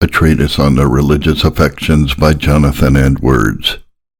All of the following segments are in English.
A Treatise on the Religious Affections by Jonathan Edwards.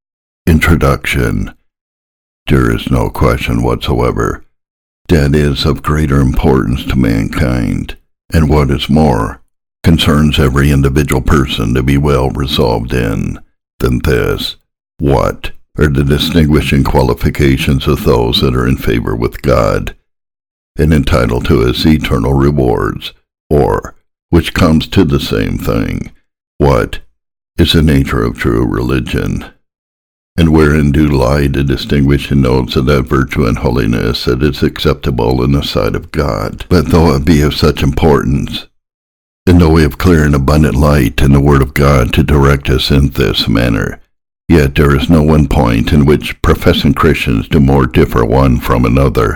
Introduction. There is no question whatsoever that is of greater importance to mankind, and what is more, concerns every individual person to be well resolved in, than this: what are the distinguishing qualifications of those that are in favor with God, and entitled to his eternal rewards, or, which comes to the same thing, what is the nature of true religion, and wherein do lie the distinguishing notes of that virtue and holiness that is acceptable in the sight of God. But though it be of such importance, and though we have clear and abundant light in the Word of God to direct us in this manner, yet there is no one point in which professing Christians do more differ one from another.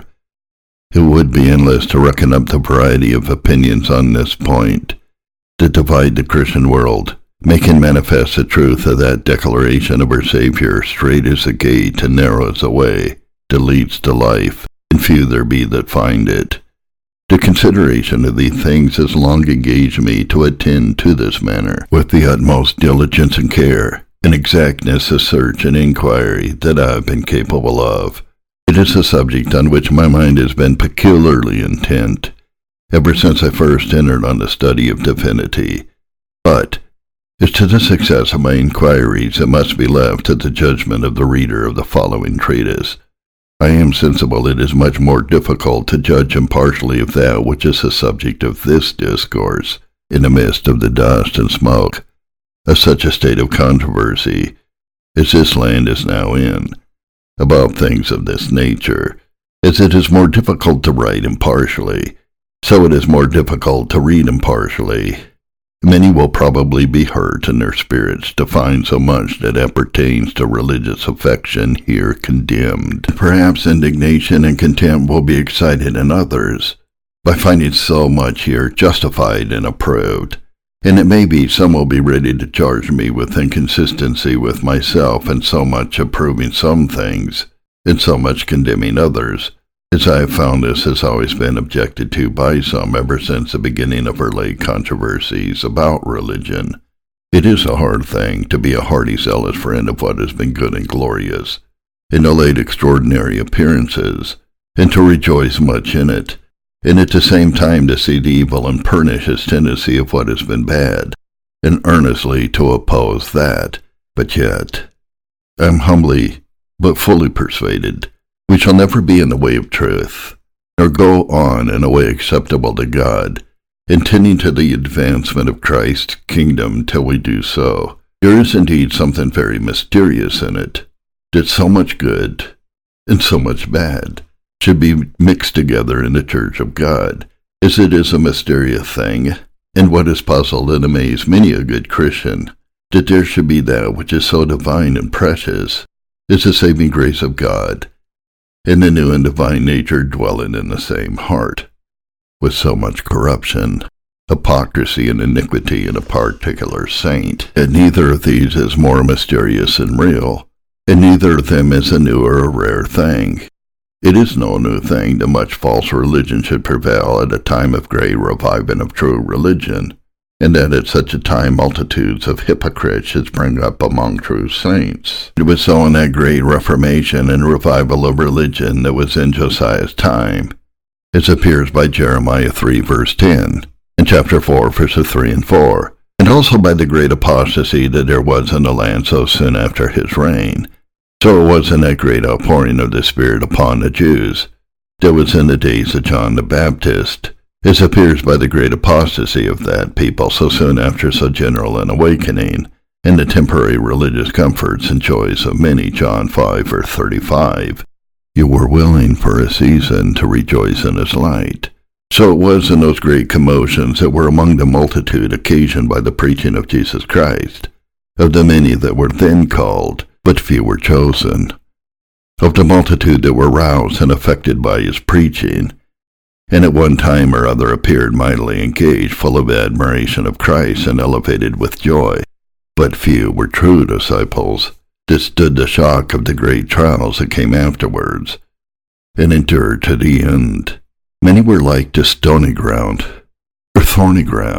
It would be endless to reckon up the variety of opinions on this point that divide the Christian world, making manifest the truth of that declaration of our Savior: "Strait is the gate, and narrow is the way that leads to life, and few there be that find it." The consideration of these things has long engaged me to attend to this matter with the utmost diligence and care, and exactness of search and inquiry that I have been capable of. It is a subject on which my mind has been peculiarly intent, ever since I first entered on the study of divinity. But, as to the success of my inquiries, it must be left to the judgment of the reader of the following treatise. I am sensible it is much more difficult to judge impartially of that which is the subject of this discourse, in the midst of the dust and smoke of such a state of controversy as this land is now in, about things of this nature. As it is more difficult to write impartially, so it is more difficult to read impartially. Many will probably be hurt in their spirits to find so much that appertains to religious affection here condemned. Perhaps indignation and contempt will be excited in others by finding so much here justified and approved, and it may be some will be ready to charge me with inconsistency with myself in so much approving some things, and so much condemning others, as I have found this has always been objected to by some ever since the beginning of our late controversies about religion. It is a hard thing to be a hearty zealous friend of what has been good and glorious, in the late extraordinary appearances, and to rejoice much in it, and at the same time to see the evil and pernicious tendency of what has been bad, and earnestly to oppose that. But yet, I am humbly but fully persuaded we shall never be in the way of truth, nor go on in a way acceptable to God, intending to the advancement of Christ's kingdom till we do so. There is indeed something very mysterious in it, that so much good and so much bad should be mixed together in the church of God, as it is a mysterious thing, and what has puzzled and amazed many a good Christian, that there should be that which is so divine and precious as the saving grace of God, and the new and divine nature dwelling in the same heart, with so much corruption, hypocrisy, and iniquity in a particular saint. And neither of these is more mysterious than real, and neither of them is a new or a rare thing. It is no new thing that much false religion should prevail at a time of great reviving of true religion, and that at such a time multitudes of hypocrites should spring up among true saints. It was so in that great reformation and revival of religion that was in Josiah's time, as appears by Jeremiah 3 verse 10, and chapter 4 verses 3 and 4, and also by the great apostasy that there was in the land so soon after his reign. So it was in that great outpouring of the Spirit upon the Jews that was in the days of John the Baptist, as appears by the great apostasy of that people so soon after so general an awakening, and the temporary religious comforts and joys of many. John 5 verse 35. You were willing for a season to rejoice in his light. So it was in those great commotions that were among the multitude occasioned by the preaching of Jesus Christ, of the many that were then called, but few were chosen, of the multitude that were roused and affected by his preaching, and at one time or other appeared mightily engaged, full of admiration of Christ, and elevated with joy. But few were true disciples, that stood the shock of the great trials that came afterwards, and endured to the end. Many were like to stony ground, or thorny ground,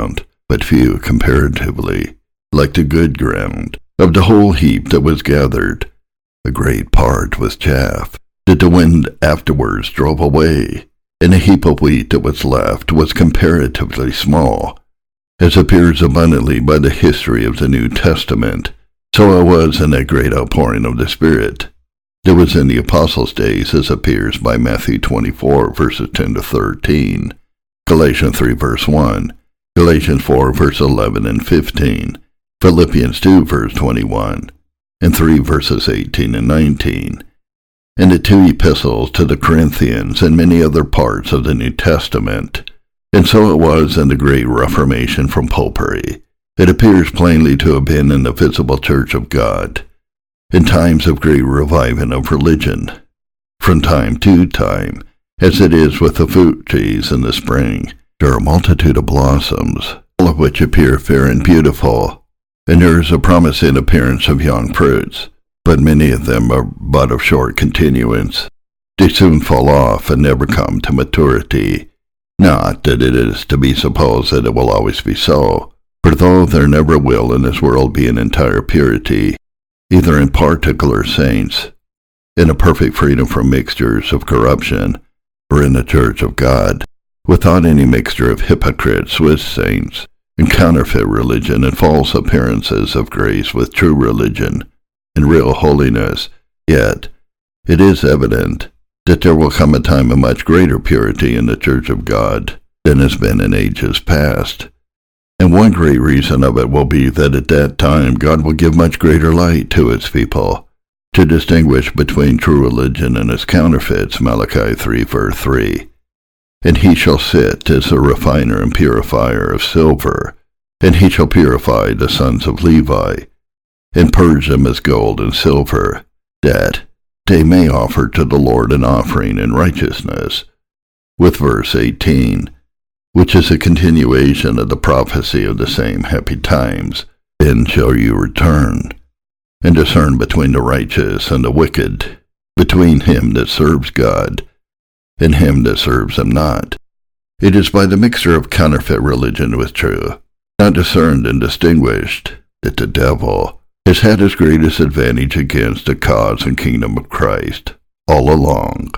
but few comparatively, like the good ground. Of the whole heap that was gathered, a great part was chaff, that the wind afterwards drove away, and the heap of wheat that was left was comparatively small. As appears abundantly by the history of the New Testament, so it was in that great outpouring of the Spirit. There was in the Apostles' days, as appears by Matthew 24, verses 10 to 13, Galatians 3, verse 1, Galatians 4, verse 11 and 15, Philippians 2, verse 21, and 3 verses 18 and 19, and the 2 epistles to the Corinthians and many other parts of the New Testament. And so it was in the great Reformation from Popery. It appears plainly to have been in the visible Church of God, in times of great reviving of religion, from time to time, as it is with the fruit trees in the spring. There are a multitude of blossoms, all of which appear fair and beautiful, and there is a promising appearance of young fruits, but many of them are but of short continuance. They soon fall off and never come to maturity. Not that it is to be supposed that it will always be so, for though there never will in this world be an entire purity, either in particular saints, in a perfect freedom from mixtures of corruption, or in the Church of God, without any mixture of hypocrites with saints, and counterfeit religion and false appearances of grace with true religion and real holiness, yet it is evident that there will come a time of much greater purity in the Church of God than has been in ages past. And one great reason of it will be that at that time God will give much greater light to his people, to distinguish between true religion and its counterfeits, Malachi 3, verse 3. And he shall sit as a refiner and purifier of silver, and he shall purify the sons of Levi, and purge them as gold and silver, that they may offer to the Lord an offering in righteousness. With verse 18, which is a continuation of the prophecy of the same happy times, then shall you return, and discern between the righteous and the wicked, between him that serves God and him that serves him not. It is by the mixture of counterfeit religion with true, not discerned and distinguished, that the devil has had his greatest advantage against the cause and kingdom of Christ all along.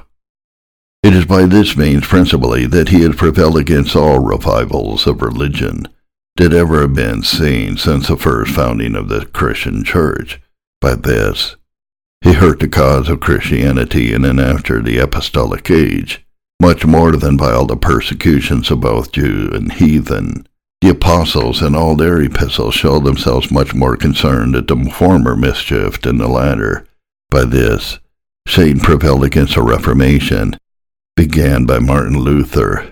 It is by this means principally that he has prevailed against all revivals of religion that ever have been seen since the first founding of the Christian Church. By this he hurt the cause of Christianity in and after the apostolic age, much more than by all the persecutions of both Jew and heathen. The apostles in all their epistles show themselves much more concerned at the former mischief than the latter. By this Satan prevailed against a Reformation, began by Martin Luther,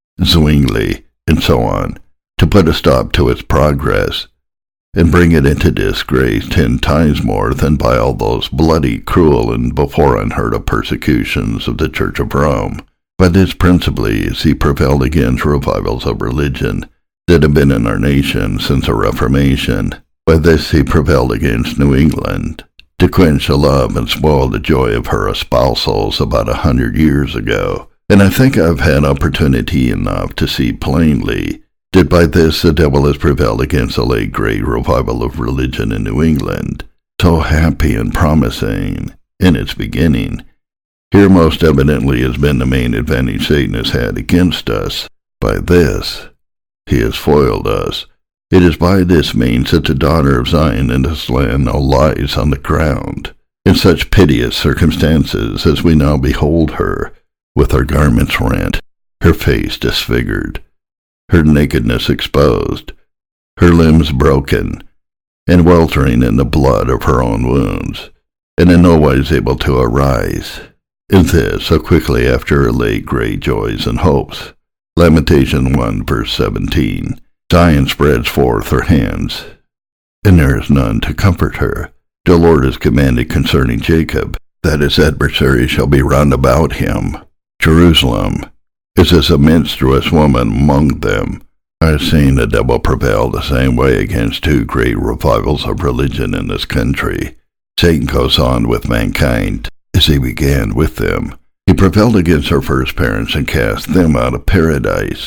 Zwingli, and so on, to put a stop to its progress, and bring it into disgrace 10 times more than by all those bloody, cruel, and before unheard of persecutions of the Church of Rome. By this principally is he prevailed against revivals of religion that have been in our nation since the Reformation. By this he prevailed against New England, to quench the love and spoil the joy of her espousals about 100 years ago. And I think I've had opportunity enough to see plainly that by this the devil has prevailed against the late great revival of religion in New England, so happy and promising in its beginning. Here most evidently has been the main advantage Satan has had against us. By this he has foiled us. It is by this means that the daughter of Zion in this land now lies on the ground, in such piteous circumstances as we now behold her, with her garments rent, her face disfigured, her nakedness exposed, her limbs broken, and weltering in the blood of her own wounds, and in no wise able to arise. And this so quickly after her late great joys and hopes. Lamentation 1, verse 17. Zion spreads forth her hands, and there is none to comfort her. The Lord has commanded concerning Jacob, that his adversary shall be round about him. Jerusalem is as a menstruous woman among them. I have seen the devil prevail the same way against 2 great revivals of religion in this country. Satan goes on with mankind, as he began with them. He prevailed against our first parents and cast them out of paradise.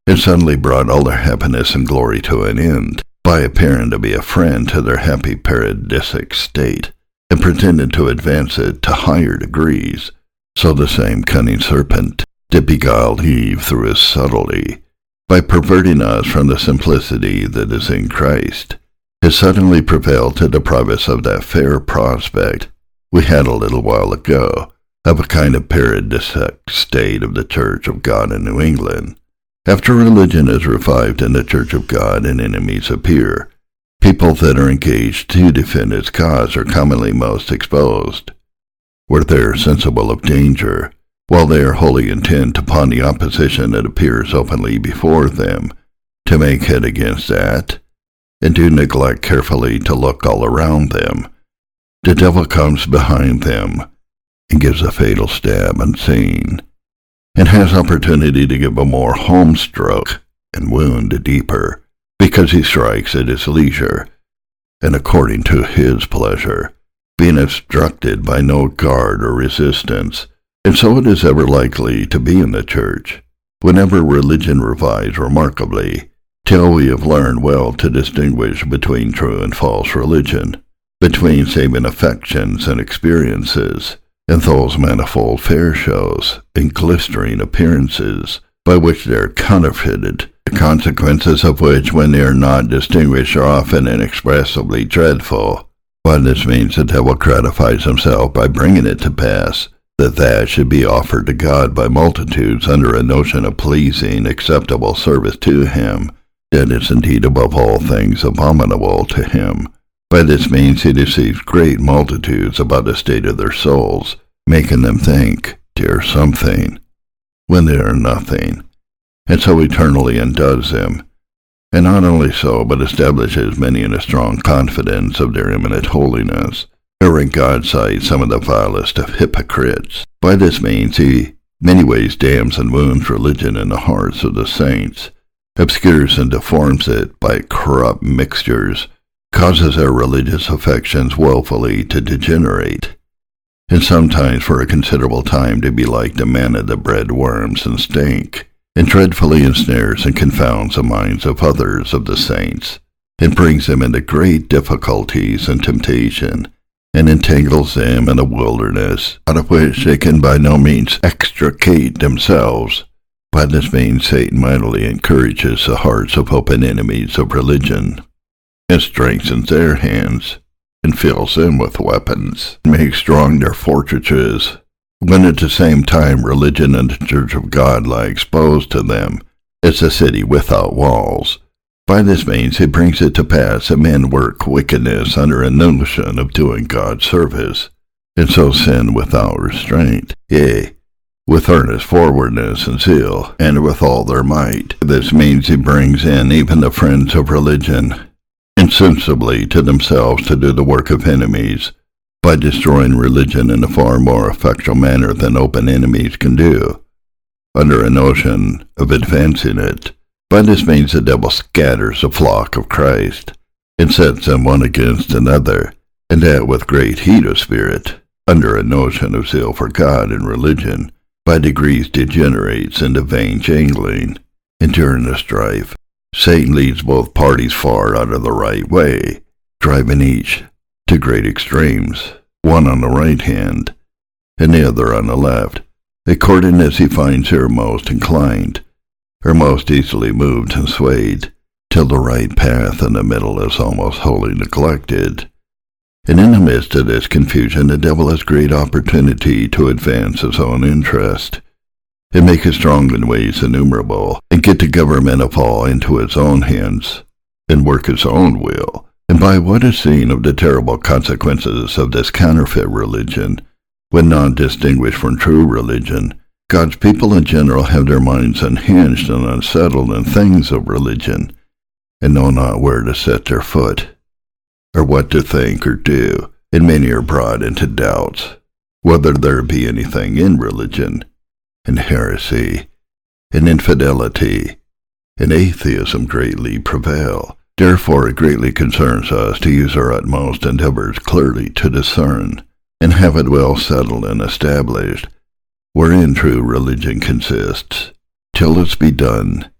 and suddenly brought all their happiness and glory to an end by appearing to be a friend to their happy paradisic state, and pretended to advance it to higher degrees. So the same cunning serpent did beguile Eve through his subtlety, by perverting us from the simplicity that is in Christ, has suddenly prevailed to deprive us of that fair prospect we had a little while ago, of a kind of paradisic state of the Church of God in New England. After religion is revived in the Church of God and enemies appear, people that are engaged to defend its cause are commonly most exposed, where they are sensible of danger, while they are wholly intent upon the opposition that appears openly before them, to make head against that, and do neglect carefully to look all around them. The devil comes behind them, and gives a fatal stab unseen, and has opportunity to give a more home stroke and wound a deeper, because he strikes at his leisure, and according to his pleasure, being obstructed by no guard or resistance. And so it is ever likely to be in the Church, whenever religion revives remarkably, till we have learned well to distinguish between true and false religion, between saving affections and experiences, and those manifold fair shows and glistering appearances by which they are counterfeited, the consequences of which, when they are not distinguished, are often inexpressibly dreadful. By this means the devil gratifies himself by bringing it to pass that should be offered to God by multitudes under a notion of pleasing, acceptable service to him, that is indeed above all things abominable to him. By this means he deceives great multitudes about the state of their souls, making them think they are something, when they are nothing, and so eternally undoes them. And not only so, but establishes many in a strong confidence of their imminent holiness, are in God's sight some of the vilest of hypocrites. By this means he many ways damns and wounds religion in the hearts of the saints, obscures and deforms it by corrupt mixtures, causes their religious affections woefully to degenerate, and sometimes for a considerable time to be like the manna that bred worms and stink, and dreadfully ensnares and confounds the minds of others of the saints, and brings them into great difficulties and temptation, and entangles them in a wilderness, out of which they can by no means extricate themselves. By this means Satan mightily encourages the hearts of open enemies of religion, and strengthens their hands, and fills them with weapons, and makes strong their fortresses, when at the same time religion and the Church of God lie exposed to them, as a city without walls. By this means he brings it to pass that men work wickedness under a notion of doing God service, and so sin without restraint, yea, with earnest forwardness and zeal, and with all their might. This means he brings in even the friends of religion, insensibly to themselves to do the work of enemies, by destroying religion in a far more effectual manner than open enemies can do, under a notion of advancing it. By this means the devil scatters the flock of Christ, and sets them one against another, and that with great heat of spirit, under a notion of zeal for God and religion, by degrees degenerates into vain jangling, and during the strife, Satan leads both parties far out of the right way, driving each to great extremes, one on the right hand, and the other on the left, according as he finds her most inclined, or most easily moved and swayed, till the right path in the middle is almost wholly neglected. And in the midst of this confusion the devil has great opportunity to advance his own interest, and make his strong in ways innumerable, and get the government of all into his own hands, and work his own will. And by what is seen of the terrible consequences of this counterfeit religion, when not distinguished from true religion, God's people in general have their minds unhinged and unsettled in things of religion, and know not where to set their foot, or what to think or do, and many are brought into doubts, whether there be anything in religion, and heresy, and infidelity, and atheism greatly prevail. Therefore it greatly concerns us to use our utmost endeavors clearly to discern, and have it well settled and established, wherein true religion consists, till this be done,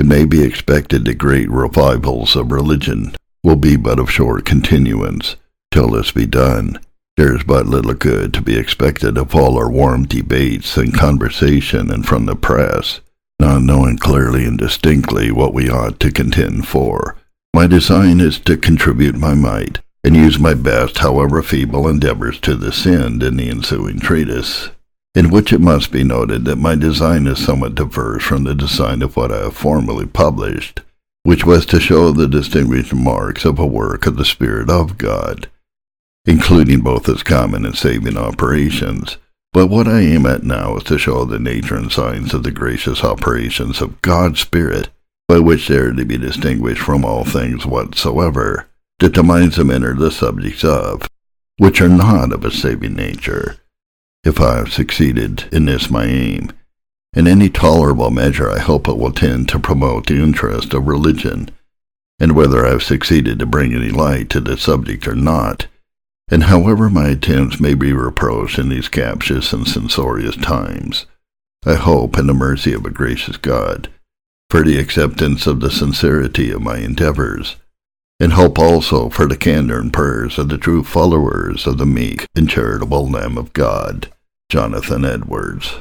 It may be expected that great revivals of religion will be but of short continuance. Till this be done, there is but little good to be expected of all our warm debates and conversation and from the press, not knowing clearly and distinctly what we ought to contend for. My design is to contribute my mite, and use my best, however feeble, endeavors to this end in the ensuing treatise, in which it must be noted that my design is somewhat diverse from the design of what I have formerly published, which was to show the distinguished marks of a work of the Spirit of God, including both its common and saving operations. But what I aim at now is to show the nature and signs of the gracious operations of God's Spirit, by which they are to be distinguished from all things whatsoever, that the minds of men are the subjects of, which are not of a saving nature. If I have succeeded in this my aim, in any tolerable measure I hope it will tend to promote the interest of religion, and whether I have succeeded to bring any light to the subject or not, and however my attempts may be reproached in these captious and censorious times, I hope in the mercy of a gracious God for the acceptance of the sincerity of my endeavors, and hope also for the candor and prayers of the true followers of the meek and charitable Lamb of God. Jonathan Edwards.